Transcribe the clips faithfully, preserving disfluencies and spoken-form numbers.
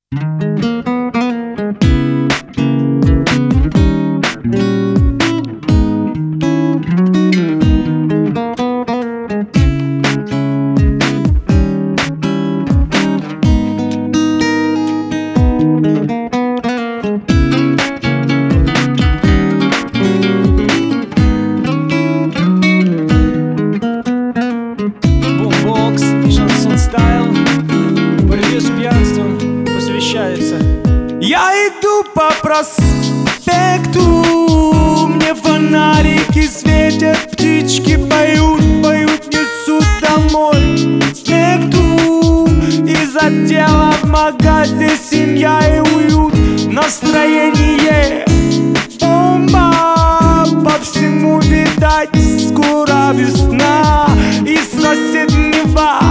Я иду по проспекту, мне фонарики светят, птички поют, поют, несут домой снегу. Из отдела в магазе семья и уют, настроение бомба. По всему видать, скоро весна. Из соседнего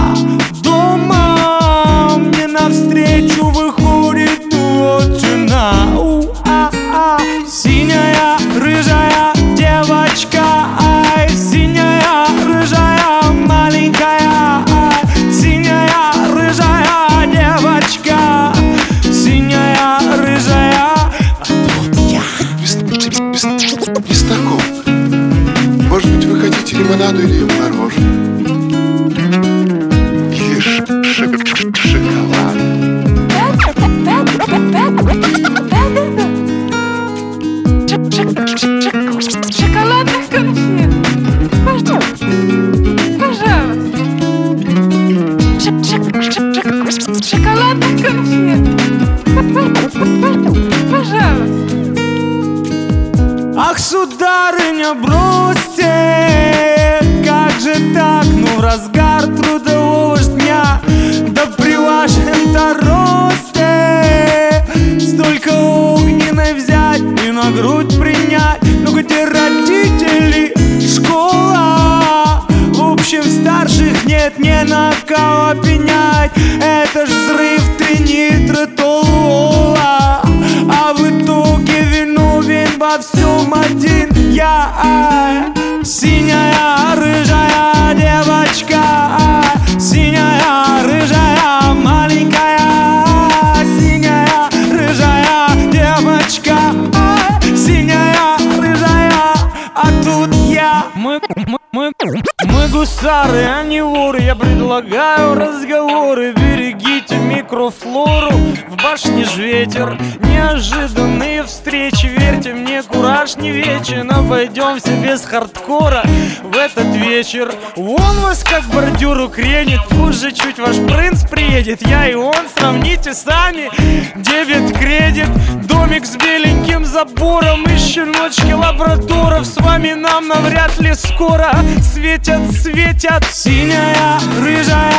дома мне навстречу выходит жена. У-а-а. Синяя, рыжая девочка, ай, синяя, рыжая, маленькая, ай, синяя, рыжая девочка, синяя, рыжая. А тут я. Вестаков, может быть, вы хотите лимонаду или мороженое? Или шоколад? Шоколадных конфет. Пожалуйста. Пожалуйста. Шоколадных конфет. Пожалуйста. Ах, сударыня, бросьте, как же так, ну в разгар трудового дня, да при вашем-то росте столько огненной взять и на грудь принять. Ну где родители, школа, в общем старших нет ни на кого пенять. Это ж взрыв тринитратола, а в итоге виновен во всем один я. Синяя, рыжая девочка, синяя, рыжая, маленькая, синяя, рыжая девочка, синяя, рыжая, а тут я. Мы, мы, мы, мы гусары, а не воры. Я предлагаю разговоры. Берегите микрофлору, в башне ж ветер. Неожиданные встречи, верьте мне, кураж не вечен. Обойдемся без хардкора в этот вечер. Вон вас как бордюру кренит, позже чуть ваш принц приедет. Я и он, сравните сами, дебет-кредит. Домик с беленьким забором и щеночки лабрадоров. С вами нам навряд ли скоро светят, светят. Синяя, рыжая